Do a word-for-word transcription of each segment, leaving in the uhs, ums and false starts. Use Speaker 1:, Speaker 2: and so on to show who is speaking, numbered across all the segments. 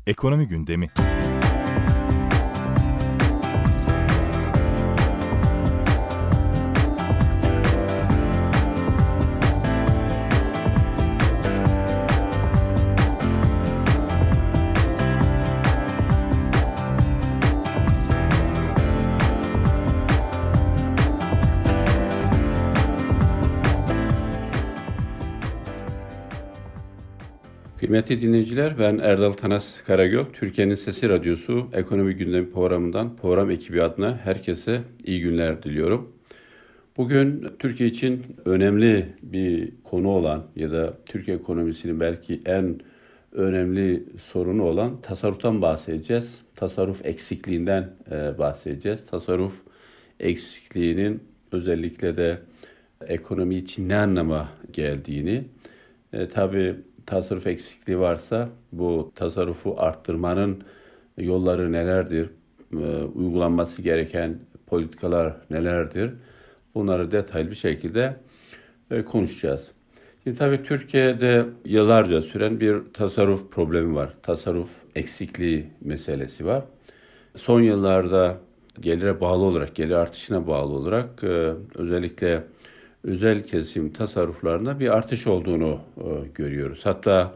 Speaker 1: Ekonomi gündemi.
Speaker 2: Kıymetli dinleyiciler, ben Erdal Tanas Karagök, Türkiye'nin Sesi Radyosu Ekonomi Gündemi programından program ekibi adına herkese iyi günler diliyorum. Bugün Türkiye için önemli bir konu olan ya da Türkiye ekonomisinin belki en önemli sorunu olan tasarruftan bahsedeceğiz. Tasarruf eksikliğinden bahsedeceğiz. Tasarruf eksikliğinin özellikle de ekonomi için ne anlama geldiğini, e, tabii tasarruf eksikliği varsa bu tasarrufu arttırmanın yolları nelerdir, e, uygulanması gereken politikalar nelerdir, bunları detaylı bir şekilde e, konuşacağız. Şimdi tabii Türkiye'de yıllarca süren bir tasarruf problemi var. Tasarruf eksikliği meselesi var. Son yıllarda gelire bağlı olarak, gelir artışına bağlı olarak e, özellikle özel kesim tasarruflarında bir artış olduğunu e, görüyoruz. Hatta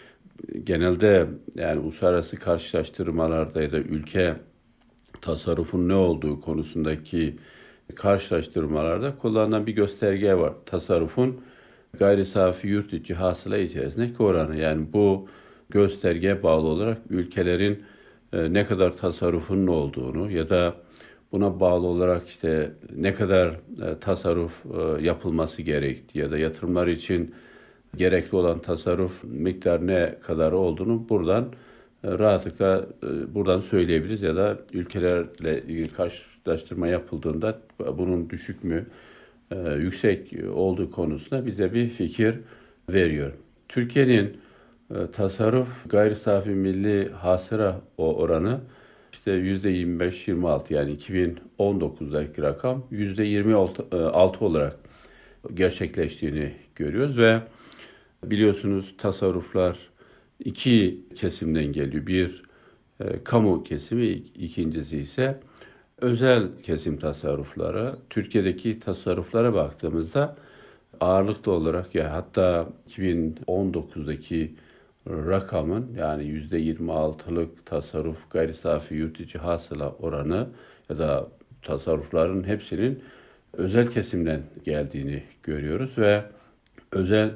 Speaker 2: genelde yani uluslararası karşılaştırmalarda ya da ülke tasarrufun ne olduğu konusundaki karşılaştırmalarda kullanılan bir gösterge var. Tasarrufun gayri safi yurt içi hasıla içerisindeki oranı. Yani bu göstergeye bağlı olarak ülkelerin e, ne kadar tasarrufun olduğunu ya da buna bağlı olarak işte ne kadar e, tasarruf e, yapılması gerektiği ya da yatırımlar için gerekli olan tasarruf miktarı ne kadar olduğunu buradan e, rahatlıkla e, buradan söyleyebiliriz ya da ülkelerle ilgili karşılaştırma yapıldığında bunun düşük mü e, yüksek olduğu konusunda bize bir fikir veriyor. Türkiye'nin e, tasarruf gayri safi milli hasıla o oranı İşte yüzde yirmi beş yirmi altı yani iki bin on dokuzdaki rakam yüzde yirmi altı olarak gerçekleştiğini görüyoruz ve biliyorsunuz tasarruflar iki kesimden geliyor. Bir e, kamu kesimi, ikincisi ise özel kesim tasarrufları. Türkiye'deki tasarruflara baktığımızda ağırlıklı olarak ya hatta iki bin on dokuzdaki rakamın yani yüzde yirmi altılık tasarruf gayri safi yurt içi hasıla oranı ya da tasarrufların hepsinin özel kesimden geldiğini görüyoruz ve özel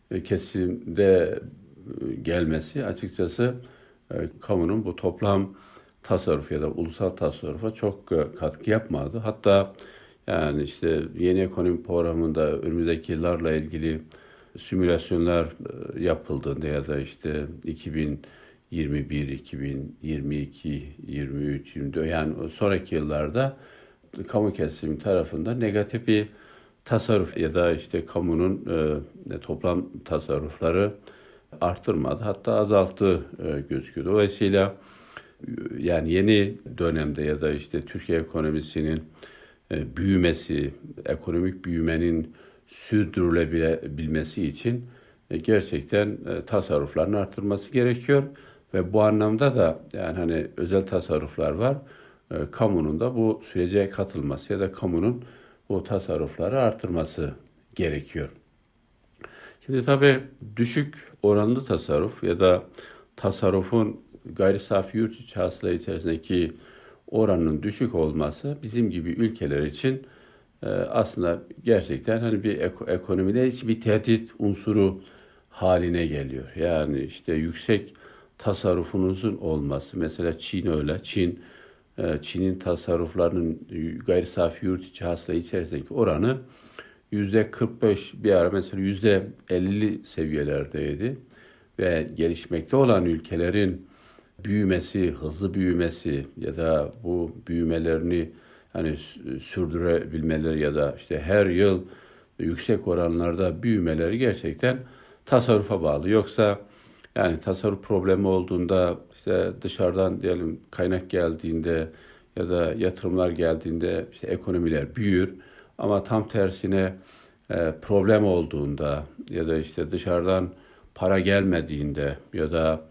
Speaker 2: kesimde gelmesi açıkçası kamunun bu toplam tasarruf ya da ulusal tasarrufa çok katkı yapmadı. Hatta yani işte yeni ekonomi programında önümüzdeki yıllarla ilgili simülasyonlar yapıldığında ya da işte iki bin yirmi bir, iki bin yirmi iki, yirmi üç, yirmi dört yani sonraki yıllarda kamu kesimi tarafından negatif bir tasarruf ya da işte kamunun e, toplam tasarrufları arttırmadı hatta azalttı e, gözüküyor. Dolayısıyla yani yeni dönemde ya da işte Türkiye ekonomisinin e, büyümesi, ekonomik büyümenin sürdürülebilmesi için gerçekten tasarrufların arttırılması gerekiyor ve bu anlamda da yani hani özel tasarruflar var. Kamunun da bu sürece katılması ya da kamunun bu tasarrufları arttırması gerekiyor. Şimdi tabii düşük oranlı tasarruf ya da tasarrufun gayri safi yurt içi hasıla içerisindeki oranının düşük olması bizim gibi ülkeler için aslında gerçekten hani bir ekonomide için bir tehdit unsuru haline geliyor. Yani işte yüksek tasarrufunuzun olması, mesela Çin öyle. Çin, Çin'in tasarruflarının gayri safi yurt içi hasıla içerisindeki oranı yüzde kırk beş bir ara mesela yüzde elli seviyelerdeydi ve gelişmekte olan ülkelerin büyümesi, hızlı büyümesi ya da bu büyümelerini hani sürdürebilmeleri ya da işte her yıl yüksek oranlarda büyümeleri gerçekten tasarrufa bağlı. Yoksa yani tasarruf problemi olduğunda işte dışarıdan diyelim kaynak geldiğinde ya da yatırımlar geldiğinde işte ekonomiler büyür. Ama tam tersine e, problem olduğunda ya da işte dışarıdan para gelmediğinde ya da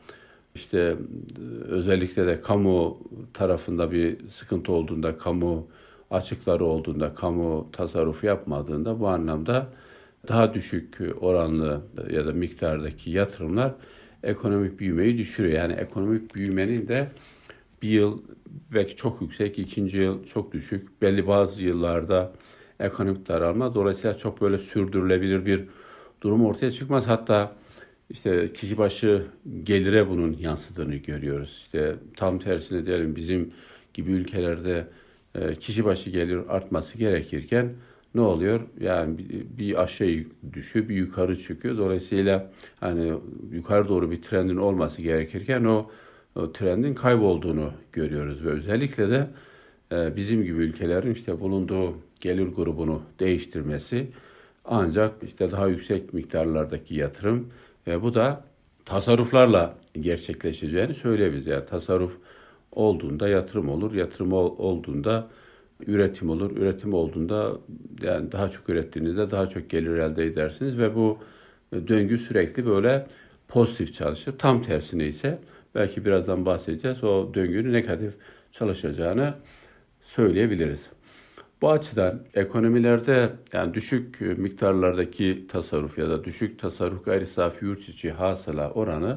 Speaker 2: İşte e, özellikle de kamu tarafında bir sıkıntı olduğunda, kamu açıkları olduğunda, kamu tasarrufu yapmadığında bu anlamda daha düşük oranlı ya da miktardaki yatırımlar ekonomik büyümeyi düşürüyor. Yani ekonomik büyümenin de bir yıl belki çok yüksek, ikinci yıl çok düşük. Belli bazı yıllarda ekonomik daralma. Dolayısıyla çok böyle sürdürülebilir bir durum ortaya çıkmaz. Hatta işte kişi başı gelire bunun yansıdığını görüyoruz. İşte tam tersine diyelim bizim gibi ülkelerde e, kişi başı gelir artması gerekirken ne oluyor? Yani bir, bir aşağı düşüyor, bir yukarı çıkıyor. Dolayısıyla hani yukarı doğru bir trendin olması gerekirken o, o trendin kaybolduğunu görüyoruz ve özellikle de e, bizim gibi ülkelerin işte bulunduğu gelir grubunu değiştirmesi ancak işte daha yüksek miktarlardaki yatırım ve bu da tasarruflarla gerçekleşeceğini söyleyebiliriz. Yani tasarruf olduğunda yatırım olur, yatırım olduğunda üretim olur, üretim olduğunda yani daha çok ürettiğinizde daha çok gelir elde edersiniz ve bu döngü sürekli böyle pozitif çalışır. Tam tersine ise belki birazdan bahsedeceğiz. O döngünün negatif çalışacağını söyleyebiliriz. Bu açıdan ekonomilerde yani düşük miktarlardaki tasarruf ya da düşük tasarruf gayri safi yurt içi hasıla oranı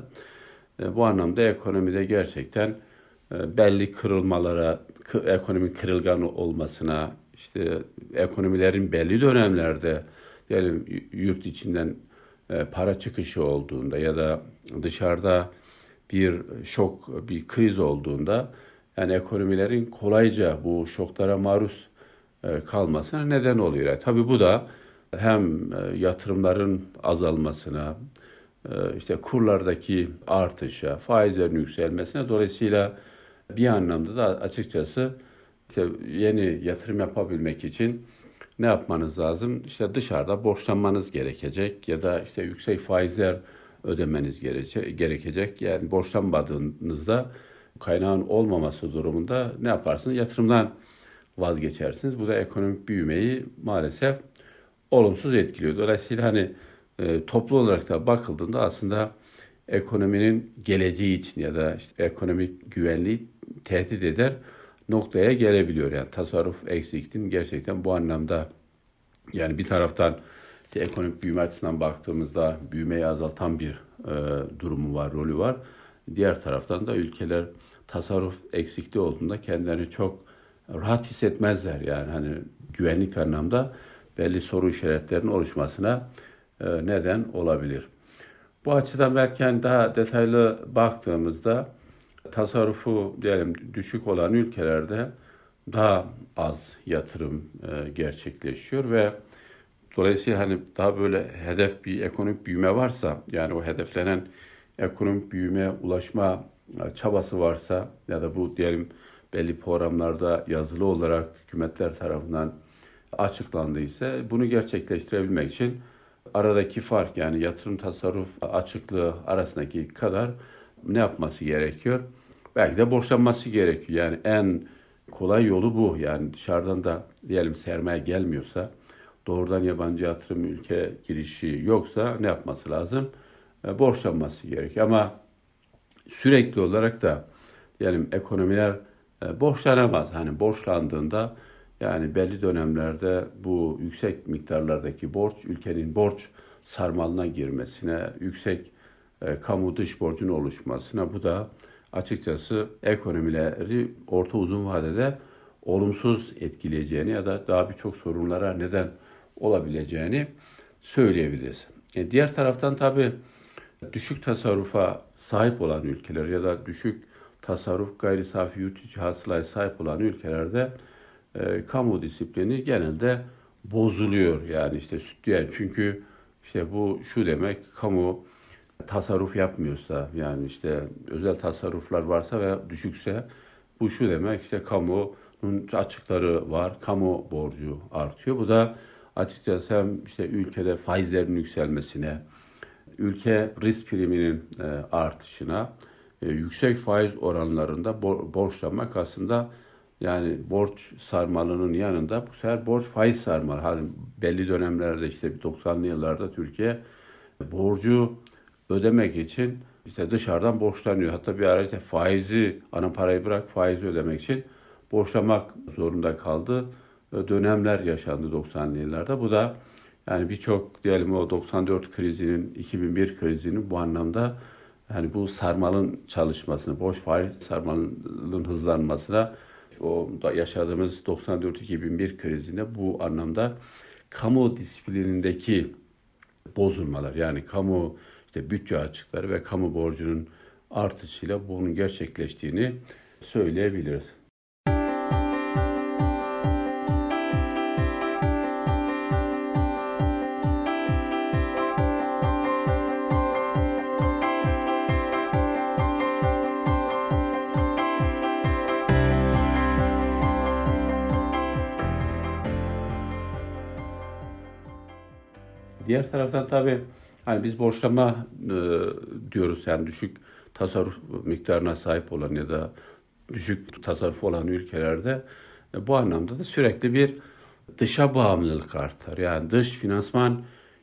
Speaker 2: e, bu anlamda ekonomide gerçekten e, belli kırılmalara, k- ekonomik kırılgan olmasına, işte ekonomilerin belli dönemlerde diyelim yurt içinden e, para çıkışı olduğunda ya da dışarıda bir şok, bir kriz olduğunda yani ekonomilerin kolayca bu şoklara maruz e, kalmasına neden oluyor. Yani tabii bu da hem e, yatırımların azalmasına, e, işte kurlardaki artışa, faizlerin yükselmesine dolayısıyla bir anlamda da açıkçası işte yeni yatırım yapabilmek için ne yapmanız lazım? İşte dışarıda borçlanmanız gerekecek ya da işte yüksek faizler ödemeniz gerekecek. Yani borçlanmadığınızda kaynağın olmaması durumunda ne yaparsınız? Yatırımdan vazgeçersiniz. Bu da ekonomik büyümeyi maalesef olumsuz etkiliyor. Dolayısıyla hani e, toplu olarak da bakıldığında aslında ekonominin geleceği için ya da işte ekonomik güvenliği tehdit eder noktaya gelebiliyor. Yani tasarruf eksikliğinin gerçekten bu anlamda yani bir taraftan işte ekonomik büyüme açısından baktığımızda büyümeyi azaltan bir e, durumu var, rolü var. Diğer taraftan da ülkeler tasarruf eksikliği olduğunda kendilerini çok rahat hissetmezler. Yani hani güvenlik anlamda belli soru işaretlerinin oluşmasına e, neden olabilir. Bu açıdan belki hani daha detaylı baktığımızda tasarrufu diyelim düşük olan ülkelerde daha az yatırım e, gerçekleşiyor ve dolayısıyla hani daha böyle hedef bir ekonomik büyüme varsa yani o hedeflenen ekonomik büyümeye ulaşma e, çabası varsa ya da bu diyelim belli programlarda yazılı olarak hükümetler tarafından açıklandıysa bunu gerçekleştirebilmek için aradaki fark yani yatırım tasarruf açıklığı arasındaki kadar ne yapması gerekiyor? Belki de borçlanması gerekiyor. Yani en kolay yolu bu. Yani dışarıdan da diyelim sermaye gelmiyorsa, doğrudan yabancı yatırım ülke girişi yoksa ne yapması lazım? E, borçlanması gerekiyor. Ama sürekli olarak da diyelim ekonomiler e, borçlanamaz. Hani borçlandığında yani belli dönemlerde bu yüksek miktarlardaki borç ülkenin borç sarmalına girmesine, yüksek e, kamu dış borcun oluşmasına bu da açıkçası ekonomileri orta uzun vadede olumsuz etkileyeceğini ya da daha birçok sorunlara neden olabileceğini söyleyebiliriz. E, diğer taraftan tabii düşük tasarrufa sahip olan ülkeler ya da düşük tasarruf gayri safi yurt içi hasılaya sahip olan ülkelerde e, kamu disiplini genelde bozuluyor. Yani işte yani çünkü işte bu şu demek kamu tasarruf yapmıyorsa yani işte özel tasarruflar varsa veya düşükse bu şu demek işte kamunun açıkları var, kamu borcu artıyor. Bu da açıkçası hem işte ülkede faizlerin yükselmesine, ülke risk priminin e, artışına, e, yüksek faiz oranlarında bo- borçlanmak aslında yani borç sarmalının yanında bu sefer borç faiz sarmalı. Hani belli dönemlerde işte doksanlı yıllarda Türkiye borcu ödemek için işte dışarıdan borçlanıyor. Hatta bir ara işte faizi, ana parayı bırak faizi ödemek için borçlamak zorunda kaldı. Dönemler yaşandı doksanlı yıllarda. Bu da yani birçok diyelim o doksan dört krizinin, iki bin bir krizinin bu anlamda yani bu sarmalın çalışmasını, boş faiz sarmalın hızlanmasına o da yaşadığımız doksan dört iki bin bir krizinde bu anlamda kamu disiplinindeki bozulmalar yani kamu işte bütçe açıkları ve kamu borcunun artışıyla bunun gerçekleştiğini söyleyebiliriz. Diğer taraftan tabii hani biz borçlama e, diyoruz yani düşük tasarruf miktarına sahip olan ya da düşük tasarruf olan ülkelerde e, bu anlamda da sürekli bir dışa bağımlılık artar. Yani dış finansman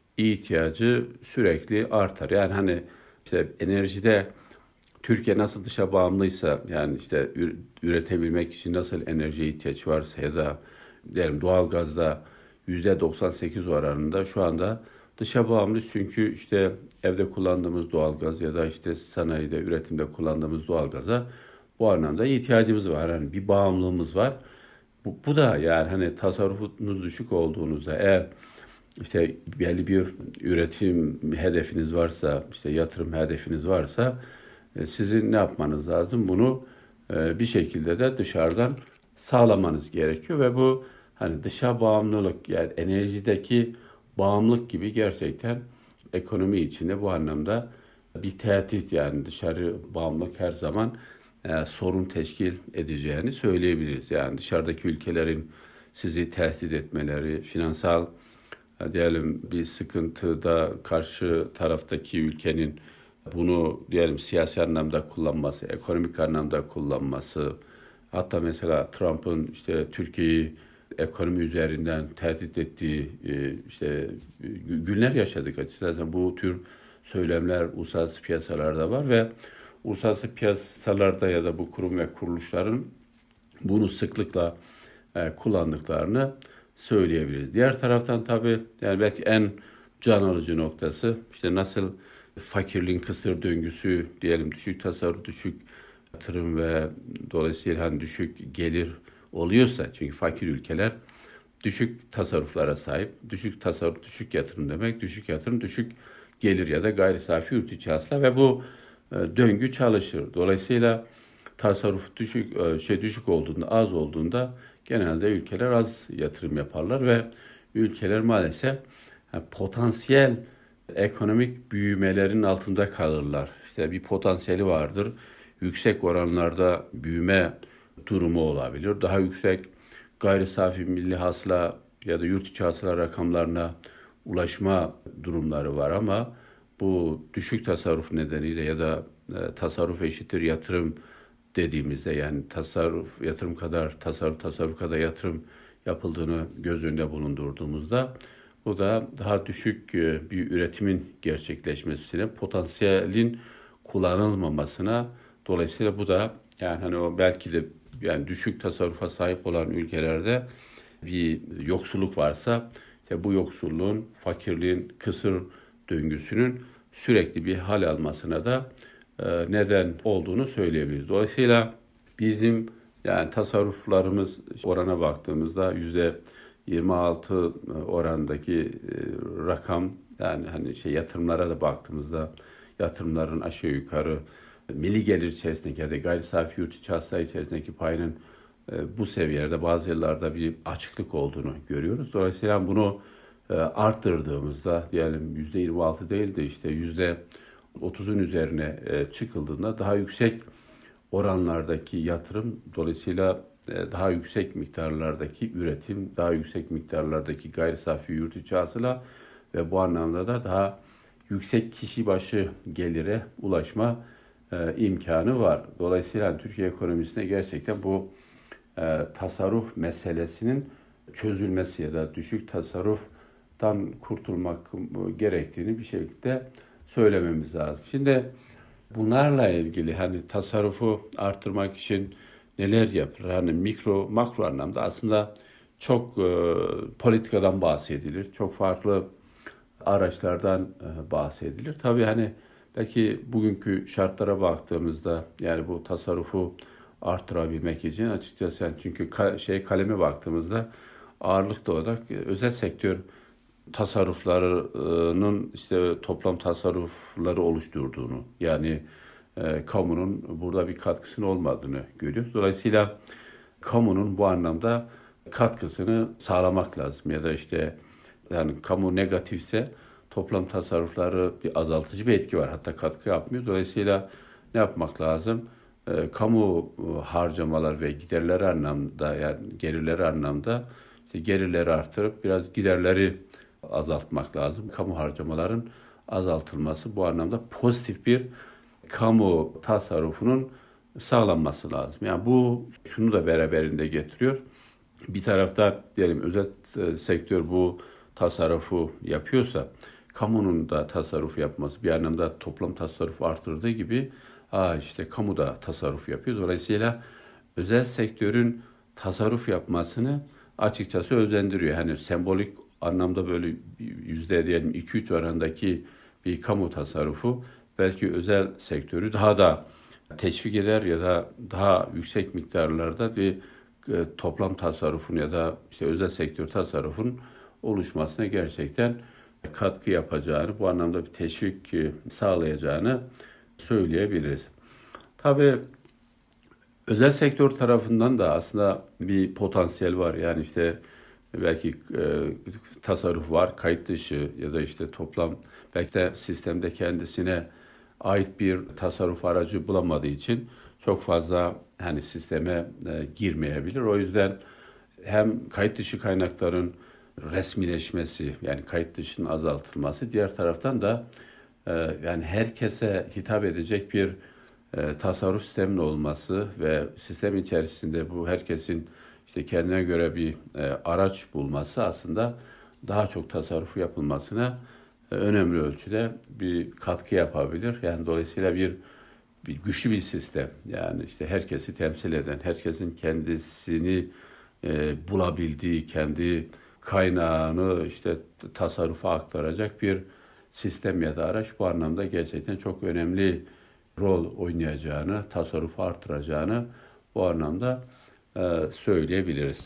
Speaker 2: ihtiyacı sürekli artar. Yani hani işte enerjide Türkiye nasıl dışa bağımlıysa yani işte üretebilmek için nasıl enerjiye ihtiyaç varsa ya da diyelim doğalgazda yüzde doksan sekiz oranında şu anda dışa bağımlı çünkü işte evde kullandığımız doğalgaz ya da işte sanayide, üretimde kullandığımız doğalgaza bu anlamda ihtiyacımız var. Yani bir bağımlılığımız var. Bu, bu da yani hani tasarrufunuz düşük olduğunuzda eğer işte belli bir üretim hedefiniz varsa, işte yatırım hedefiniz varsa e, sizin ne yapmanız lazım? Bunu e, bir şekilde de dışarıdan sağlamanız gerekiyor ve bu hani dışa bağımlılık yani enerjideki bağımlılık gibi gerçekten ekonomi içinde bu anlamda bir tehdit yani dışarı bağımlılık her zaman e, sorun teşkil edeceğini söyleyebiliriz. Yani dışarıdaki ülkelerin sizi tehdit etmeleri, finansal diyelim bir sıkıntıda karşı taraftaki ülkenin bunu diyelim siyasi anlamda kullanması, ekonomik anlamda kullanması, hatta mesela Trump'ın işte Türkiye'yi ekonomi üzerinden tehdit ettiği e, işte günler yaşadık açıkçası. Bu tür söylemler uluslararası piyasalarda var ve uluslararası piyasalarda ya da bu kurum ve kuruluşların bunu sıklıkla e, kullandıklarını söyleyebiliriz. Diğer taraftan tabii yani belki en can alıcı noktası işte nasıl fakirliğin kısır döngüsü diyelim düşük tasarruf, düşük yatırım ve dolayısıyla hani düşük gelir oluyorsa çünkü fakir ülkeler düşük tasarruflara sahip. Düşük tasarruf, düşük yatırım demek. Düşük yatırım, düşük gelir ya da gayri safi yurt içi hasıla ve bu e, döngü çalışır. Dolayısıyla tasarruf düşük e, şey düşük olduğunda, az olduğunda genelde ülkeler az yatırım yaparlar ve ülkeler maalesef yani potansiyel ekonomik büyümelerin altında kalırlar. İşte bir potansiyeli vardır. Yüksek oranlarda büyüme durumu olabilir. Daha yüksek gayri safi milli hasıla ya da yurt içi hasıla rakamlarına ulaşma durumları var ama bu düşük tasarruf nedeniyle ya da e, tasarruf eşittir yatırım dediğimizde yani tasarruf yatırım kadar tasarruf tasarruf kadar yatırım yapıldığını göz önünde bulundurduğumuzda bu da daha düşük e, bir üretimin gerçekleşmesine, potansiyelin kullanılmamasına dolayısıyla bu da yani hani o belki de yani düşük tasarrufa sahip olan ülkelerde bir yoksulluk varsa işte bu yoksulluğun, fakirliğin kısır döngüsünün sürekli bir hal almasına da e, neden olduğunu söyleyebiliriz. Dolayısıyla bizim yani tasarruflarımız orana baktığımızda yüzde yirmi altı orandaki e, rakam yani hani şey yatırımlara da baktığımızda yatırımların aşağı yukarı milli gelir içerisindeki ya da gayri safi yurt içi hasıla içerisindeki payının e, bu seviyelerde bazı yıllarda bir açıklık olduğunu görüyoruz. Dolayısıyla bunu e, arttırdığımızda diyelim yüzde yirmi altı değil de işte yüzde otuzun üzerine e, çıkıldığında daha yüksek oranlardaki yatırım dolayısıyla e, daha yüksek miktarlardaki üretim, daha yüksek miktarlardaki gayri safi yurt içi hasıla ve bu anlamda da daha yüksek kişi başı gelire ulaşma e, imkanı var. Dolayısıyla Türkiye ekonomisine gerçekten bu e, tasarruf meselesinin çözülmesi ya da düşük tasarruftan kurtulmak gerektiğini bir şekilde söylememiz lazım. Şimdi bunlarla ilgili hani tasarrufu artırmak için neler yapılır? Hani mikro, makro anlamda aslında çok e, politikadan bahsedilir. Çok farklı araçlardan e, bahsedilir. Tabii hani belki bugünkü şartlara baktığımızda yani bu tasarrufu artırabilmek için açıkçası yani çünkü ka- şey kaleme baktığımızda ağırlıklı olarak e, özel sektör tasarruflarının işte toplam tasarrufları oluşturduğunu yani e, kamunun burada bir katkısının olmadığını görüyoruz. Dolayısıyla kamunun bu anlamda katkısını sağlamak lazım ya da işte yani kamu negatifse toplam tasarrufları bir azaltıcı bir etki var. Hatta katkı yapmıyor. Dolayısıyla ne yapmak lazım? E, kamu harcamalar ve giderleri anlamda yani gelirleri anlamda işte gelirleri artırıp biraz giderleri azaltmak lazım. Kamu harcamaların azaltılması bu anlamda pozitif bir kamu tasarrufunun sağlanması lazım. Yani bu şunu da beraberinde getiriyor. Bir tarafta diyelim özel e, sektör bu tasarrufu yapıyorsa kamunun da tasarruf yapması bir anlamda toplam tasarrufu artırdığı gibi aa işte kamu da tasarruf yapıyor. Dolayısıyla özel sektörün tasarruf yapmasını açıkçası özendiriyor. Hani sembolik anlamda böyle yüzde diyelim iki üç oranındaki bir kamu tasarrufu belki özel sektörü daha da teşvik eder ya da daha yüksek miktarlarda bir e, toplam tasarrufun ya da işte özel sektör tasarrufun oluşmasına gerçekten katkı yapacağını, bu anlamda bir teşvik e, sağlayacağını söyleyebiliriz. Tabii özel sektör tarafından da aslında bir potansiyel var. Yani işte belki e, tasarruf var, kayıt dışı ya da işte toplam belki de sistemde kendisine ait bir tasarruf aracı bulamadığı için çok fazla hani sisteme e, girmeyebilir. O yüzden hem kayıt dışı kaynakların resmileşmesi yani kayıt dışının azaltılması diğer taraftan da e, yani herkese hitap edecek bir e, tasarruf sisteminin olması ve sistem içerisinde bu herkesin işte kendine göre bir e, araç bulması aslında daha çok tasarruf yapılmasına e, önemli ölçüde bir katkı yapabilir. Yani dolayısıyla bir bir güçlü bir sistem. Yani işte herkesi temsil eden, herkesin kendisini e, bulabildiği, kendi kaynağını işte tasarrufa aktaracak bir sistem ya da araç bu anlamda gerçekten çok önemli rol oynayacağını, tasarrufu artıracağını bu anlamda e, söyleyebiliriz.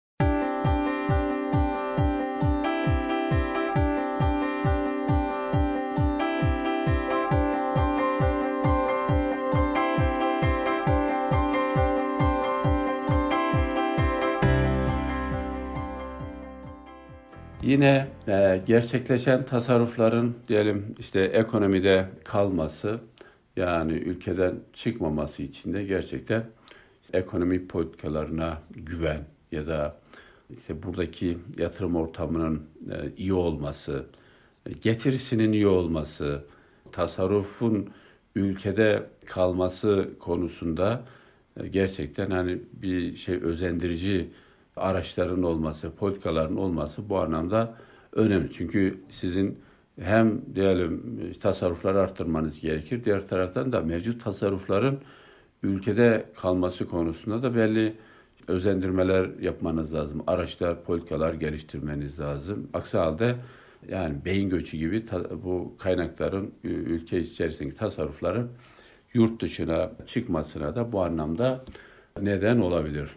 Speaker 2: Yine e, gerçekleşen tasarrufların diyelim işte ekonomide kalması yani ülkeden çıkmaması için de gerçekten ekonomi politikalarına güven ya da işte buradaki yatırım ortamının e, iyi olması, e, getirisinin iyi olması, tasarrufun ülkede kalması konusunda e, gerçekten hani bir şey özendirici araçların olması, politikaların olması bu anlamda önemli. Çünkü sizin hem diyelim tasarrufları arttırmanız gerekir. Diğer taraftan da mevcut tasarrufların ülkede kalması konusunda da belli özendirmeler yapmanız lazım. Araçlar, politikalar geliştirmeniz lazım. Aksi halde yani beyin göçü gibi ta, bu kaynakların ülke içerisindeki tasarrufların yurt dışına çıkmasına da bu anlamda neden olabilir.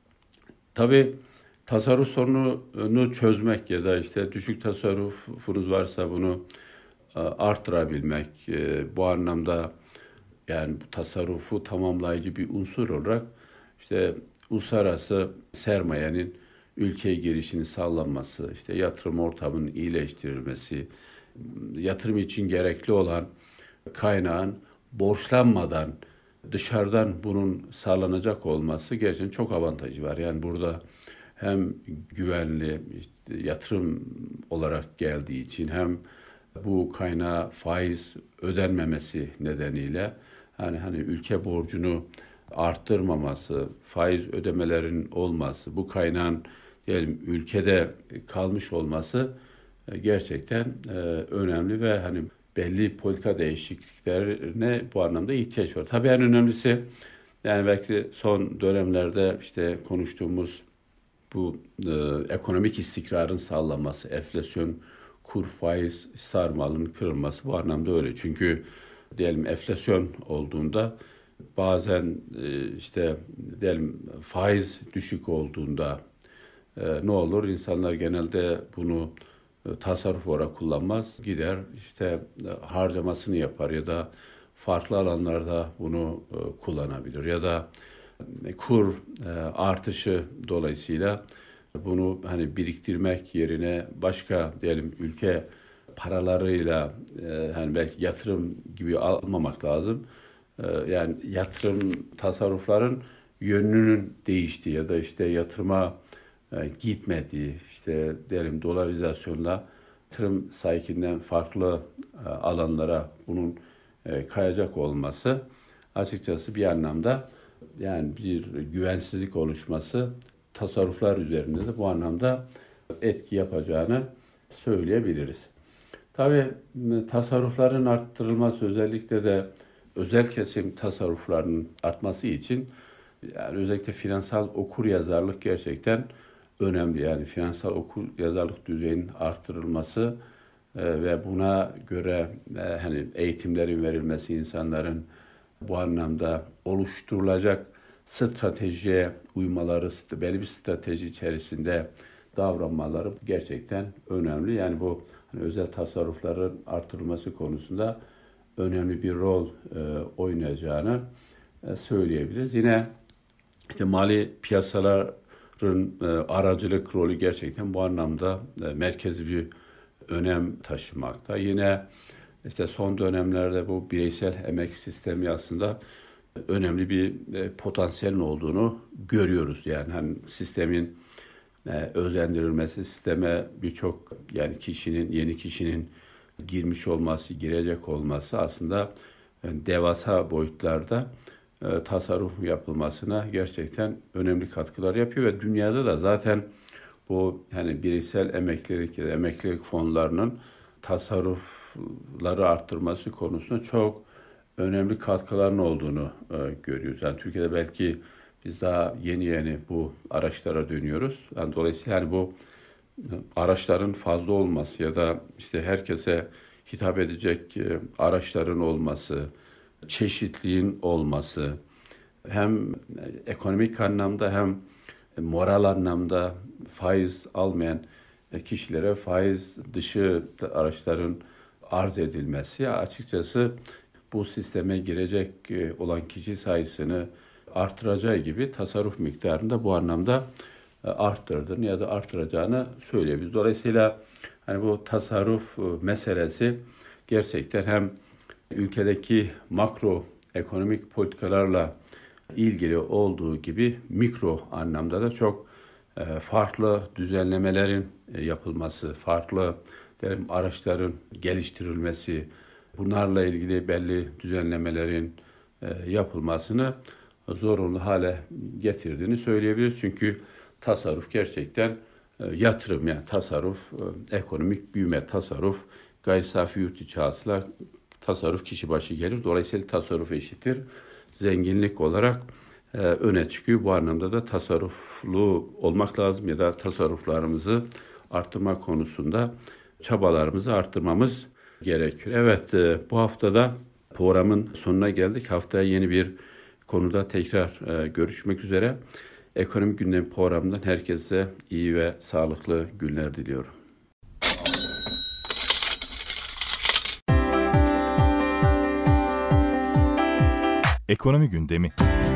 Speaker 2: Tabii tasarruf sorununu çözmek ya da işte düşük tasarrufunuz varsa bunu e, artırabilmek e, bu anlamda yani bu tasarrufu tamamlayıcı bir unsur olarak işte uluslararası sermayenin ülkeye girişini sağlanması, işte yatırım ortamının iyileştirilmesi, yatırım için gerekli olan kaynağın borçlanmadan dışarıdan bunun sağlanacak olması gerçekten çok avantajı var. Yani burada hem güvenli işte yatırım olarak geldiği için hem bu kaynağa faiz ödenmemesi nedeniyle hani hani ülke borcunu arttırmaması, faiz ödemelerin olması, bu kaynağın diyelim ülkede kalmış olması gerçekten önemli ve hani belli politika değişikliklerine bu anlamda ihtiyaç var. Tabii en önemlisi, yani belki son dönemlerde işte konuştuğumuz bu e, ekonomik istikrarın sağlanması, enflasyon, kur, faiz sarmalının kırılması bu anlamda öyle. Çünkü diyelim enflasyon olduğunda bazen e, işte diyelim faiz düşük olduğunda e, ne olur? İnsanlar genelde bunu e, tasarruf olarak kullanmaz. Gider işte e, harcamasını yapar ya da farklı alanlarda bunu e, kullanabilir. Ya da e, kur e, artışı dolayısıyla bunu hani biriktirmek yerine başka diyelim ülke paralarıyla e, hani belki yatırım gibi almamak lazım. E, yani yatırım tasarrufların yönünün değiştiği ya da işte yatırıma e, gitmediği, işte diyelim dolarizasyonla yatırım saykinden farklı e, alanlara bunun e, kayacak olması açıkçası bir anlamda yani bir güvensizlik oluşması tasarruflar üzerinde de bu anlamda etki yapacağını söyleyebiliriz. Tabii tasarrufların arttırılması, özellikle de özel kesim tasarruflarının artması için yani özellikle finansal okuryazarlık gerçekten önemli. Yani finansal okuryazarlık düzeyinin arttırılması e, ve buna göre e, hani eğitimlerin verilmesi, insanların bu anlamda oluşturulacak stratejiye uymaları, belli bir strateji içerisinde davranmaları gerçekten önemli. Yani bu hani özel tasarrufların artırılması konusunda önemli bir rol e, oynayacağını e, söyleyebiliriz. Yine işte mali piyasaların e, aracılık rolü gerçekten bu anlamda e, merkezi bir önem taşımakta. Yine işte son dönemlerde bu bireysel emek sistemi aslında önemli bir e, potansiyelin olduğunu görüyoruz. Yani hani sistemin e, özendirilmesi, sisteme birçok yani kişinin, yeni kişinin girmiş olması, girecek olması aslında yani devasa boyutlarda e, tasarruf yapılmasına gerçekten önemli katkılar yapıyor ve dünyada da zaten bu yani bireysel emeklilik ya da emeklilik fonlarının tasarrufları arttırması konusunda çok önemli katkıların olduğunu e, görüyoruz. Yani Türkiye'de belki biz daha yeni yeni bu araçlara dönüyoruz. Yani dolayısıyla yani bu araçların fazla olması ya da işte herkese hitap edecek e, araçların olması, çeşitliğin olması, hem ekonomik anlamda hem moral anlamda faiz almayan kişilere faiz dışı araçların arz edilmesi açıkçası bu sisteme girecek olan kişi sayısını artıracağı gibi tasarruf miktarını da bu anlamda arttırdığını ya da artıracağını söyleyebiliriz. Dolayısıyla hani bu tasarruf meselesi gerçekten hem ülkedeki makro ekonomik politikalarla ilgili olduğu gibi mikro anlamda da çok farklı düzenlemelerin yapılması, farklı derim, araçların geliştirilmesi, bunlarla ilgili belli düzenlemelerin yapılmasını zorunlu hale getirdiğini söyleyebiliriz. Çünkü tasarruf gerçekten yatırım, yani tasarruf, ekonomik büyüme, tasarruf, gayri safi yurt içi hasıla, tasarruf kişi başı gelir. Dolayısıyla tasarruf eşittir zenginlik olarak e, öne çıkıyor. Bu anlamda da tasarruflu olmak lazım ya da tasarruflarımızı arttırma konusunda çabalarımızı arttırmamız gerekiyor. Evet, e, bu haftada programın sonuna geldik. Haftaya yeni bir konuda tekrar e, görüşmek üzere. Ekonomik Gündem programından herkese iyi ve sağlıklı günler diliyorum.
Speaker 1: Ekonomi Gündemi.